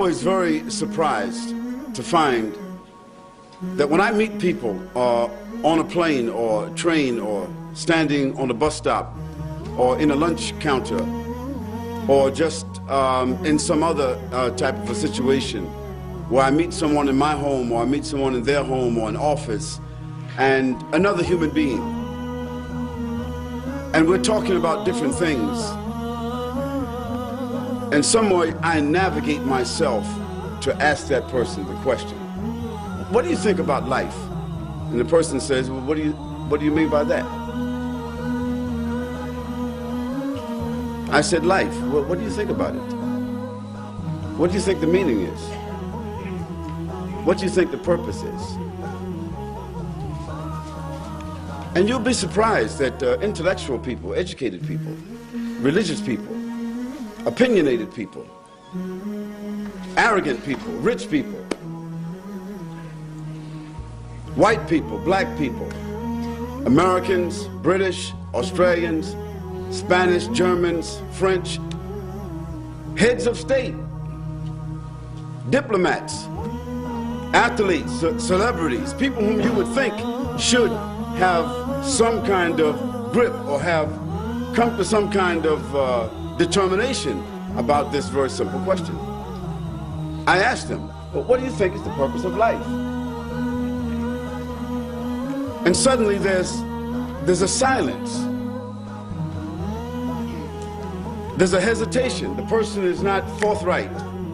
always very surprised to find that when I meet people on a plane or train or standing on a bus stop or in a lunch counter or just in some other type of a situation where I meet someone in my home or I meet someone in their home or an office and another human being, and we're talking about different things, and some way I navigate myself to ask that person the question, what do you think about life? And the person says, well, what do you mean by that? I said, life. Well, what do you think about it? What do you think the meaning is? What do you think the purpose is? And you'll be surprised that intellectual people, educated people, religious people, opinionated people, arrogant people, rich people, white people, black people, Americans, British, Australians, Spanish, Germans, French, heads of state, diplomats, athletes, celebrities, people whom you would think should have some kind of grip or have come to some kind of determination about this very simple question. I asked them, well, what do you think is the purpose of life? And suddenly there's a silence. There's a hesitation. The person is not forthright.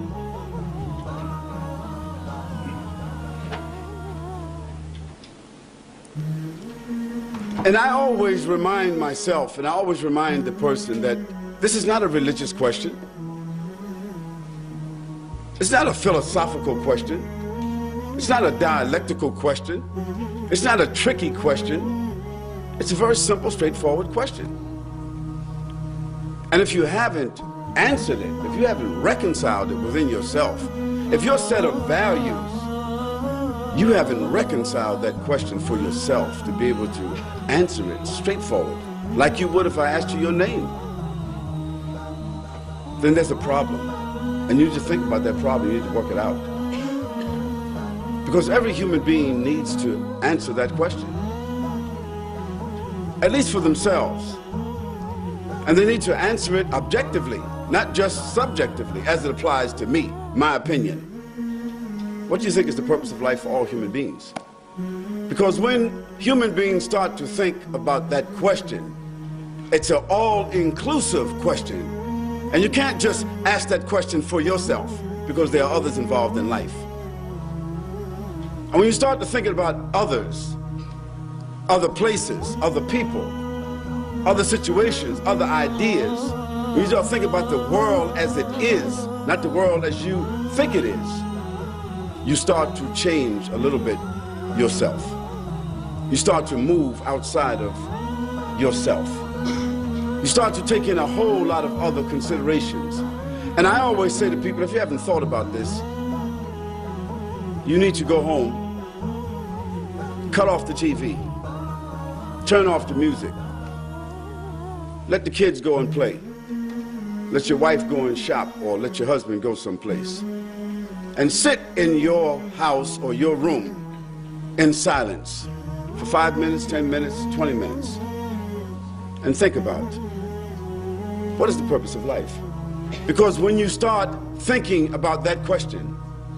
And I always remind myself, and I always remind the person that this is not a religious question. It's not a philosophical question. It's not a dialectical question. It's not a tricky question. It's a very simple, straightforward question. And if you haven't answered it, if you haven't reconciled it within yourself, if your set of values, you haven't reconciled that question for yourself to be able to answer it straightforward, like you would if I asked you your name, then there's a problem. And you need to think about that problem, you need to work it out. Because every human being needs to answer that question, at least for themselves. And they need to answer it objectively, not just subjectively, as it applies to me, my opinion. What do you think is the purpose of life for all human beings? Because when human beings start to think about that question, it's an all-inclusive question. And you can't just ask that question for yourself, because there are others involved in life. And when you start to think about others, other places, other people, other situations, other ideas, when you start thinking about the world as it is, not the world as you think it is, you start to change a little bit yourself. You start to move outside of yourself. You start to take in a whole lot of other considerations. And I always say to people, if you haven't thought about this, you need to go home, cut off the TV, turn off the music, let the kids go and play, let your wife go and shop, or let your husband go someplace, and sit in your house or your room in silence for 5 minutes, 10 minutes, 20 minutes, and think about what is the purpose of life? Because when you start thinking about that question,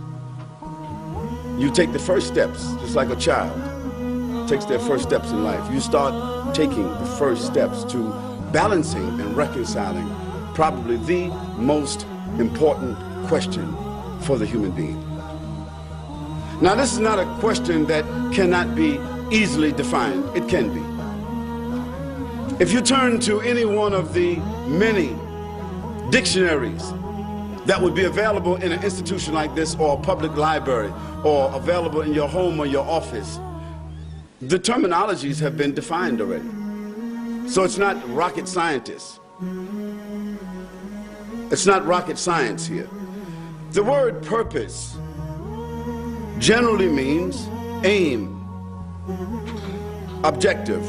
you take the first steps, just like a child takes their first steps in life. You start taking the first steps to balancing and reconciling probably the most important question for the human being. Now, this is not a question that cannot be easily defined. It can be. If you turn to any one of the many dictionaries that would be available in an institution like this, or a public library, or available in your home or your office, the terminologies have been defined already. So it's not rocket scientists. It's not rocket science here. The word purpose generally means aim, objective,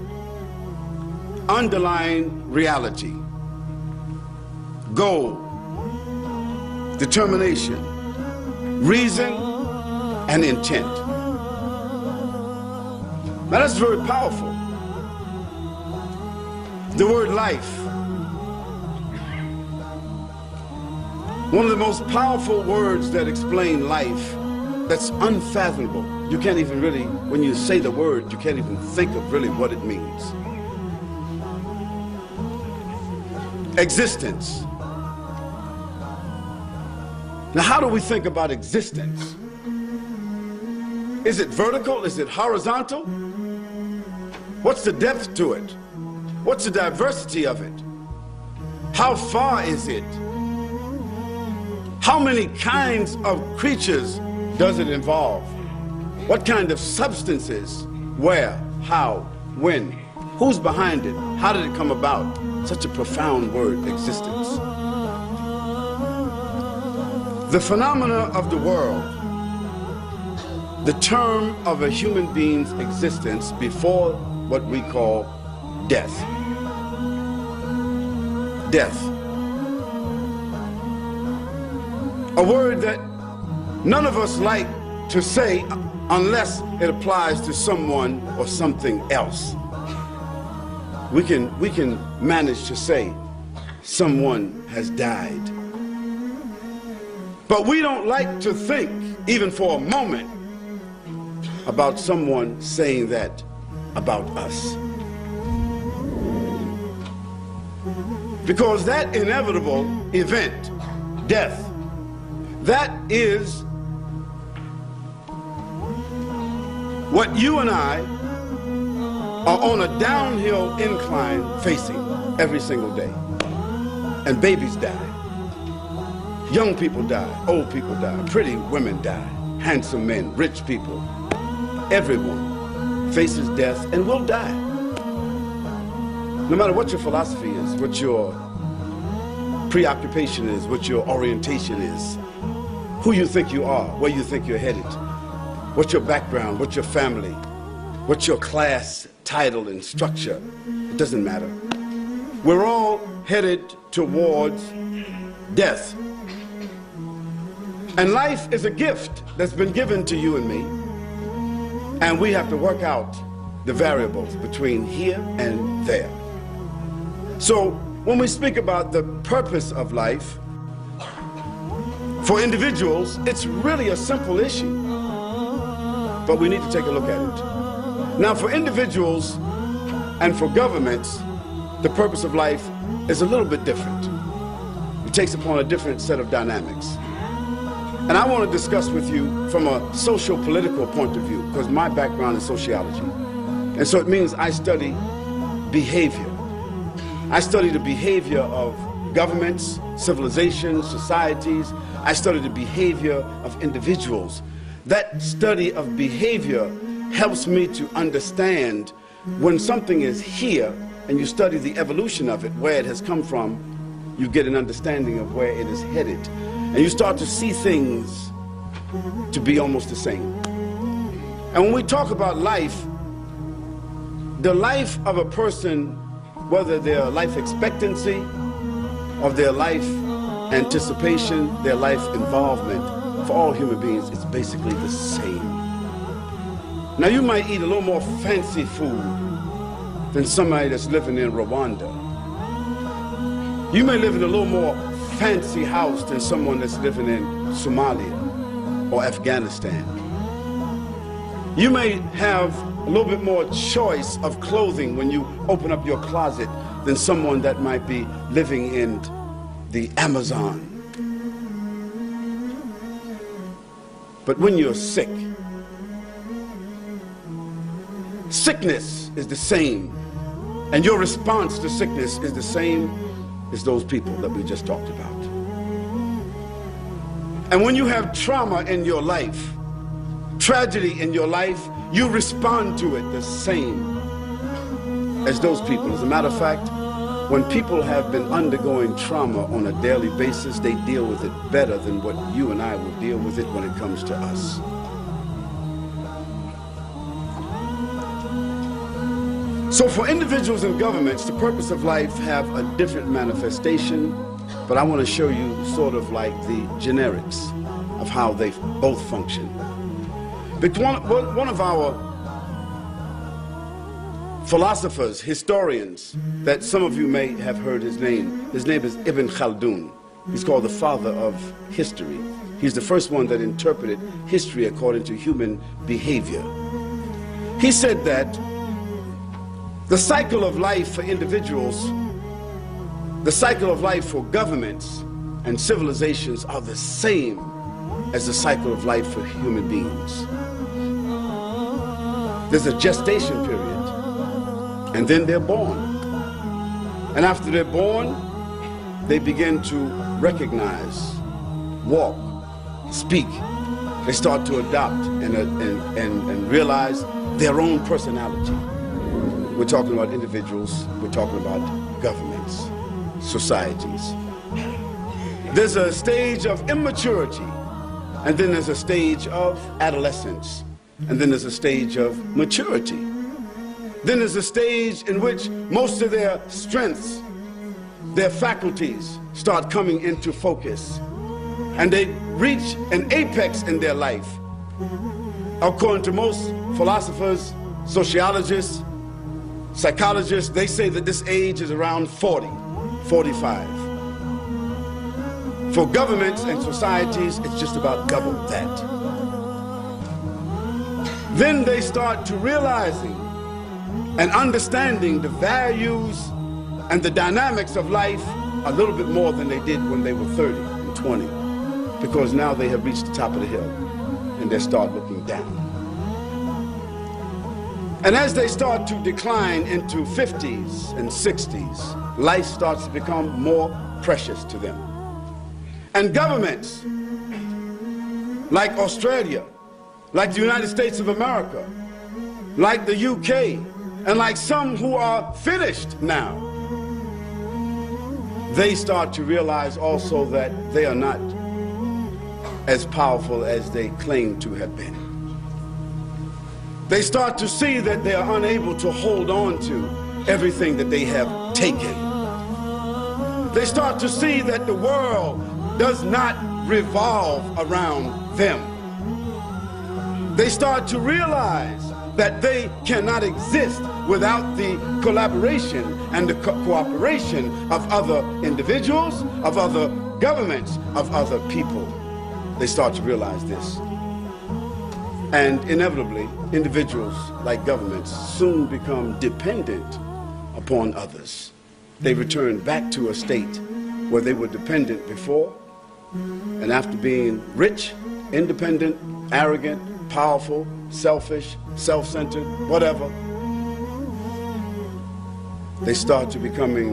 underlying reality, goal, determination, reason, and intent. Now that's very powerful. The word life, one of the most powerful words that explain life, that's unfathomable. You can't even really, when you say the word, you can't even think of really what it means. Existence. Now, how do we think about existence? Is it vertical? Is it horizontal? What's the depth to it? What's the diversity of it? How far is it? How many kinds of creatures does it involve? What kind of substances? Where? How? When? Who's behind it? How did it come about? Such a profound word, existence. The phenomena of the world, the term of a human being's existence before what we call death. Death. A word that none of us like to say unless it applies to someone or something else. We can manage to say someone has died. But we don't like to think, even for a moment, about someone saying that about us. Because that inevitable event, death, that is what you and I are on a downhill incline facing every single day. And babies die. Young people die. Old people die. Pretty women die. Handsome men. Rich people. Everyone faces death and will die. No matter what your philosophy is, what your preoccupation is, what your orientation is, who you think you are, where you think you're headed, what's your background, what's your family, what's your class, title, and structure, it doesn't matter. We're all headed towards death. And life is a gift that's been given to you and me. And we have to work out the variables between here and there. So when we speak about the purpose of life, for individuals, it's really a simple issue. But we need to take a look at it. Now, for individuals and for governments, the purpose of life is a little bit different. It takes upon a different set of dynamics. And I want to discuss with you from a social-political point of view, because my background is sociology. And so it means I study behavior. I study the behavior of governments, civilizations, societies. I study the behavior of individuals. That study of behavior helps me to understand when something is here and you study the evolution of it, where it has come from, you get an understanding of where it is headed. And you start to see things to be almost the same. And when we talk about life, the life of a person, whether their life expectancy or their life anticipation, their life involvement, for all human beings, it's basically the same. Now, you might eat a little more fancy food than somebody that's living in Rwanda. You may live in a little more fancy house than someone that's living in Somalia or Afghanistan. You may have a little bit more choice of clothing when you open up your closet than someone that might be living in the Amazon. But when you're sick, sickness is the same, and your response to sickness is the same as those people that we just talked about. And when you have trauma in your life, tragedy in your life, you respond to it the same as those people. As a matter of fact, when people have been undergoing trauma on a daily basis, they deal with it better than what you and I will deal with it when it comes to us. So for individuals and governments, the purpose of life have a different manifestation, but I want to show you sort of like the generics of how they both function. But one of our philosophers, historians, that some of you may have heard his name is Ibn Khaldun. He's called the father of history. He's the first one that interpreted history according to human behavior. He said that the cycle of life for individuals, the cycle of life for governments and civilizations are the same as the cycle of life for human beings. There's a gestation period, and then they're born. And after they're born, they begin to recognize, walk, speak. They start to adopt and realize their own personality. We're talking about individuals, we're talking about governments, societies. There's a stage of immaturity, and then there's a stage of adolescence, and then there's a stage of maturity. Then there's a stage in which most of their strengths, their faculties start coming into focus, and they reach an apex in their life. According to most philosophers, sociologists, psychologists, they say that this age is around 40, 45. For governments and societies, it's just about double that. Then they start to realizing and understanding the values and the dynamics of life a little bit more than they did when they were 30 and 20, because now they have reached the top of the hill and they start looking down. And as they start to decline into 50s and 60s, life starts to become more precious to them. And governments like Australia, like the United States of America, like the UK, and like some who are finished now, they start to realize also that they are not as powerful as they claim to have been. They start to see that they are unable to hold on to everything that they have taken. They start to see that the world does not revolve around them. They start to realize that they cannot exist without the collaboration and the cooperation of other individuals, of other governments, of other people. They start to realize this. And inevitably, individuals, like governments, soon become dependent upon others. They return back to a state where they were dependent before, and after being rich, independent, arrogant, powerful, selfish, self-centered, whatever, they start to becoming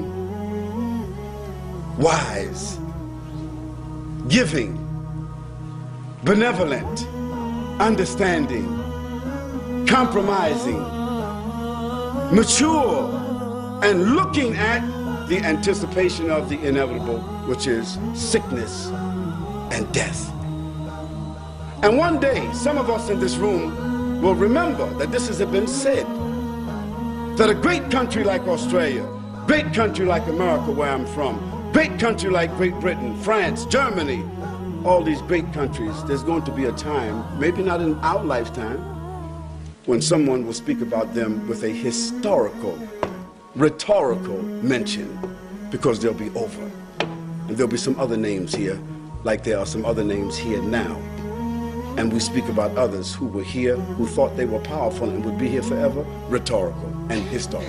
wise, giving, benevolent, understanding, compromising, mature, and looking at the anticipation of the inevitable, which is sickness and death. And one day, some of us in this room will remember that this has been said, that a great country like Australia, great country like America, where I'm from, great country like Great Britain, France, Germany, all these great countries, there's going to be a time, maybe not in our lifetime, when someone will speak about them with a historical, rhetorical mention, because they'll be over. And there'll be some other names here, like there are some other names here now. And we speak about others who were here, who thought they were powerful and would be here forever, rhetorical and historical.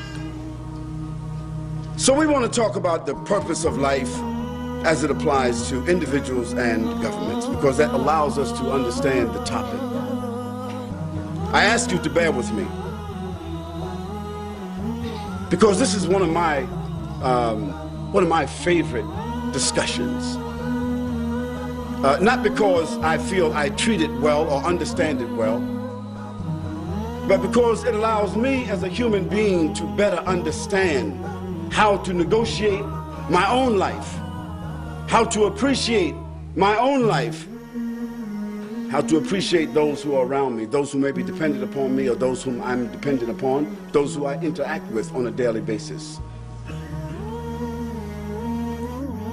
So we want to talk about the purpose of life as it applies to individuals and governments, because that allows us to understand the topic. I ask you to bear with me, because this is one of my favorite discussions. Not because I feel I treat it well or understand it well, but because it allows me as a human being to better understand how to negotiate my own life, how to appreciate my own life, how to appreciate those who are around me, those who may be dependent upon me or those whom I'm dependent upon, those who I interact with on a daily basis.